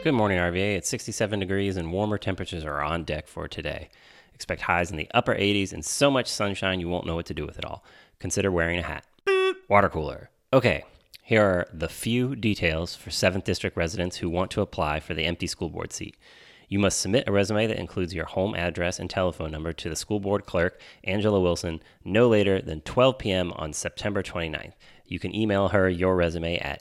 Good morning, RVA. It's 67 degrees and warmer temperatures are on deck for today. Expect highs in the upper 80s and so much sunshine you won't know what to do with it all. Consider wearing a hat. Water cooler. Okay, here are the few details for 7th District residents who want to apply for the empty school board seat. You must submit a resume that includes your home address and telephone number to the school board clerk, Angela Wilson, no later than 12 p.m. on September 29th. You can email her your resume at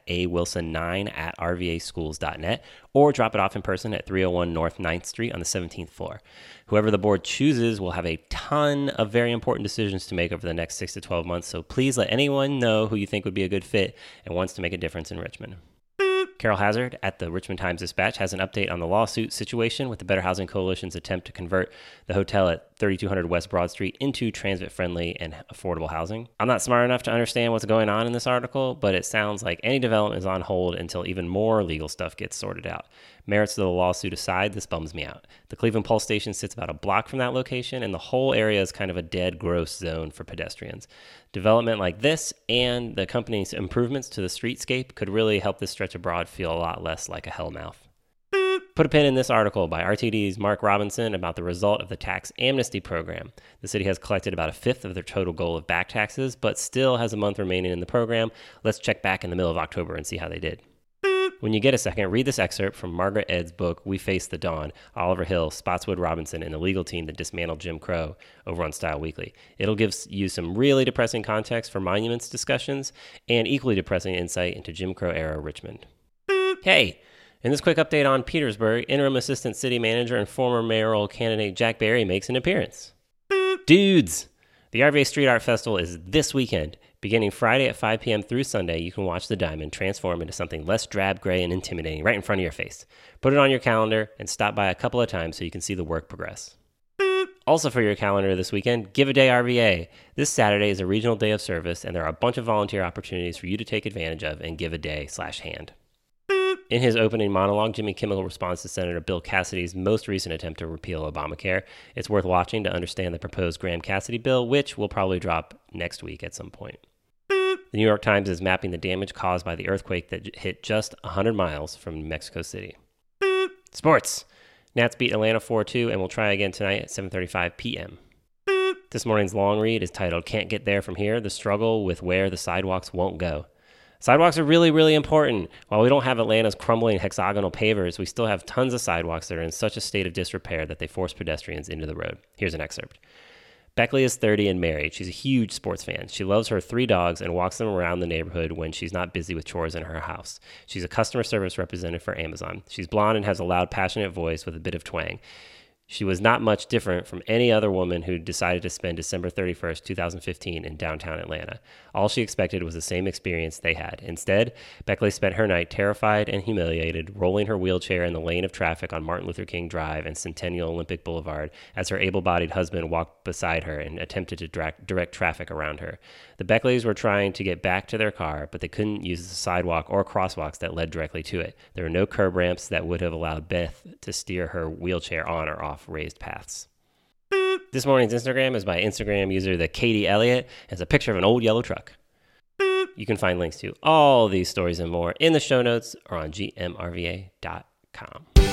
awilson9@rvaschools.net or drop it off in person at 301 North 9th Street on the 17th floor. Whoever the board chooses will have a ton of very important decisions to make over the next 6 to 12 months, so please let anyone know who you think would be a good fit and wants to make a difference in Richmond. Carol Hazard at the Richmond Times-Dispatch has an update on the lawsuit situation with the Better Housing Coalition's attempt to convert the hotel at 3200 West Broad Street into transit-friendly and affordable housing. I'm not smart enough to understand what's going on in this article, but it sounds like any development is on hold until even more legal stuff gets sorted out. Merits of the lawsuit aside, this bums me out. The Cleveland Pulse Station sits about a block from that location, and the whole area is kind of a dead, gross zone for pedestrians. Development like this and the company's improvements to the streetscape could really help this stretch of Broad feel a lot less like a hellmouth. Put a pin in this article by RTD's Mark Robinson about the result of the tax amnesty program. The city has collected about a fifth of their total goal of back taxes, but still has a month remaining in the program. Let's check back in the middle of October and see how they did. When you get a second, read this excerpt from Margaret Ed's book, We Face the Dawn, Oliver Hill, Spotswood Robinson, and the legal team that dismantled Jim Crow over on Style Weekly. It'll give you some really depressing context for monuments discussions and equally depressing insight into Jim Crow-era Richmond. Hey, in this quick update on Petersburg, interim assistant city manager and former mayoral candidate Jack Barry makes an appearance. Dudes! The RVA Street Art Festival is this weekend. Beginning Friday at 5 p.m. through Sunday, you can watch the diamond transform into something less drab, gray, and intimidating right in front of your face. Put it on your calendar and stop by a couple of times so you can see the work progress. Also for your calendar this weekend, Give a Day RVA. This Saturday is a regional day of service, and there are a bunch of volunteer opportunities for you to take advantage of and give a day/hand. In his opening monologue, Jimmy Kimmel responds to Senator Bill Cassidy's most recent attempt to repeal Obamacare. It's worth watching to understand the proposed Graham-Cassidy bill, which will probably drop next week at some point. The New York Times is mapping the damage caused by the earthquake that hit just 100 miles from Mexico City. Sports. Nats beat Atlanta 4-2 and will try again tonight at 7:35 p.m. This morning's long read is titled Can't Get There From Here, The Struggle with Where the Sidewalks Won't Go. Sidewalks are really, really important. While we don't have Atlanta's crumbling hexagonal pavers, we still have tons of sidewalks that are in such a state of disrepair that they force pedestrians into the road. Here's an excerpt. Beckley is 30 and married. She's a huge sports fan. She loves her 3 dogs and walks them around the neighborhood when she's not busy with chores in her house. She's a customer service representative for Amazon. She's blonde and has a loud, passionate voice with a bit of twang. She was not much different from any other woman who decided to spend December 31st, 2015 in downtown Atlanta. All she expected was the same experience they had. Instead, Beckley spent her night terrified and humiliated, rolling her wheelchair in the lane of traffic on Martin Luther King Drive and Centennial Olympic Boulevard as her able-bodied husband walked beside her and attempted to direct traffic around her. The Beckleys were trying to get back to their car, but they couldn't use the sidewalk or crosswalks that led directly to it. There were no curb ramps that would have allowed Beth to steer her wheelchair on or off raised paths. This morning's Instagram is by Instagram user the Katie Elliott. It's a picture of an old yellow truck. You can find links to all these stories and more in the show notes or on gmrva.com.